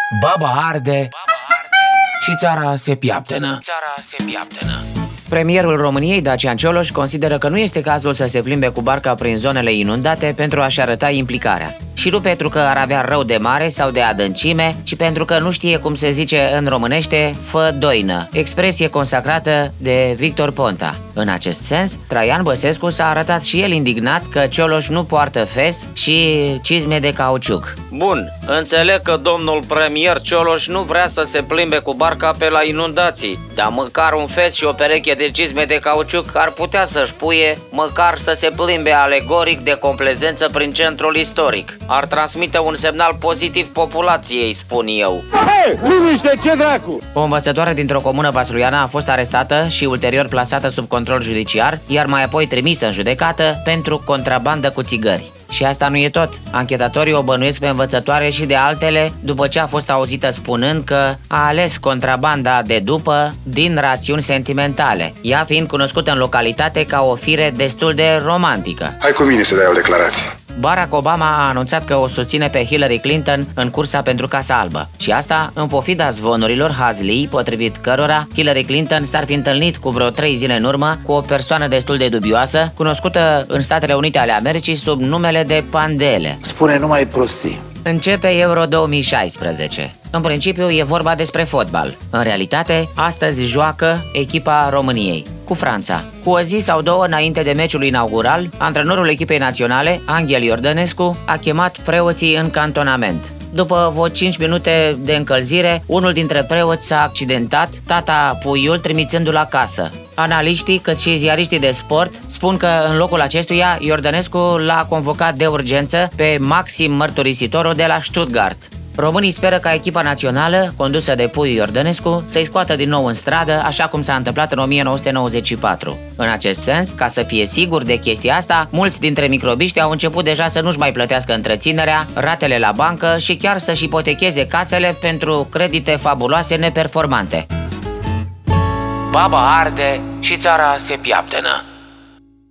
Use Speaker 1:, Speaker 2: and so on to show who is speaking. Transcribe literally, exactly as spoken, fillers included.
Speaker 1: Baba arde și țara se piaptănă. Țara se piaptănă. Premierul României, Dacian Cioloș, consideră că nu este cazul să se plimbe cu barca prin zonele inundate pentru a-și arăta implicarea. Și nu pentru că ar avea rău de mare sau de adâncime, ci pentru că nu știe cum se zice în românește fă doină, expresie consacrată de Victor Ponta. În acest sens, Traian Băsescu s-a arătat și el indignat că Cioloș nu poartă fes și cizme de cauciuc.
Speaker 2: Bun, înțeleg că domnul premier Cioloș nu vrea să se plimbe cu barca pe la inundații, dar măcar un fes și o pereche de cizme de cauciuc ar putea să-și puie, măcar să se plimbe alegoric de complezență prin centrul istoric. Ar transmite un semnal pozitiv populației, spun eu.
Speaker 3: Hei, liniște, ce dracu!
Speaker 1: O învățătoare dintr-o comună vasuliană a fost arestată și ulterior plasată sub control judiciar, iar mai apoi trimisă în judecată pentru contrabandă cu țigări. Și asta nu e tot. Anchetatorii o bănuiesc pe învățătoare și de altele după ce a fost auzită spunând că a ales contrabanda de după din rațiuni sentimentale, ea fiind cunoscută în localitate ca o fire destul de romantică.
Speaker 4: Hai cu mine să dai o declarație.
Speaker 1: Barack Obama a anunțat că o susține pe Hillary Clinton în cursa pentru Casa Albă. Și asta în pofida zvonurilor hazlii, potrivit cărora Hillary Clinton s-ar fi întâlnit cu vreo trei zile în urmă cu o persoană destul de dubioasă, cunoscută în Statele Unite ale Americii sub numele de Pandele.
Speaker 3: Spune numai prostii.
Speaker 1: Începe Euro două mii șaisprezece. În principiu e vorba despre fotbal. În realitate, astăzi joacă echipa României cu Franța. Cu o zi sau două înainte de meciul inaugural, antrenorul echipei naționale, Anghel Iordănescu, a chemat preoții în cantonament. După vreo cinci minute de încălzire, unul dintre preoți s-a accidentat, tata puiul trimițându-l acasă. Analiștii, cât și ziariștii de sport, spun că în locul acestuia Iordănescu l-a convocat de urgență pe Maxim Mărturisitorul de la Stuttgart. Românii speră ca echipa națională, condusă de puiul Iordănescu, să-i scoată din nou în stradă, așa cum s-a întâmplat în o mie nouă sute nouăzeci și patru. În acest sens, ca să fie sigur de chestia asta, mulți dintre microbiști au început deja să nu-și mai plătească întreținerea, ratele la bancă și chiar să-și ipotecheze casele pentru credite fabuloase neperformante. Baba arde și țara se piaptănă.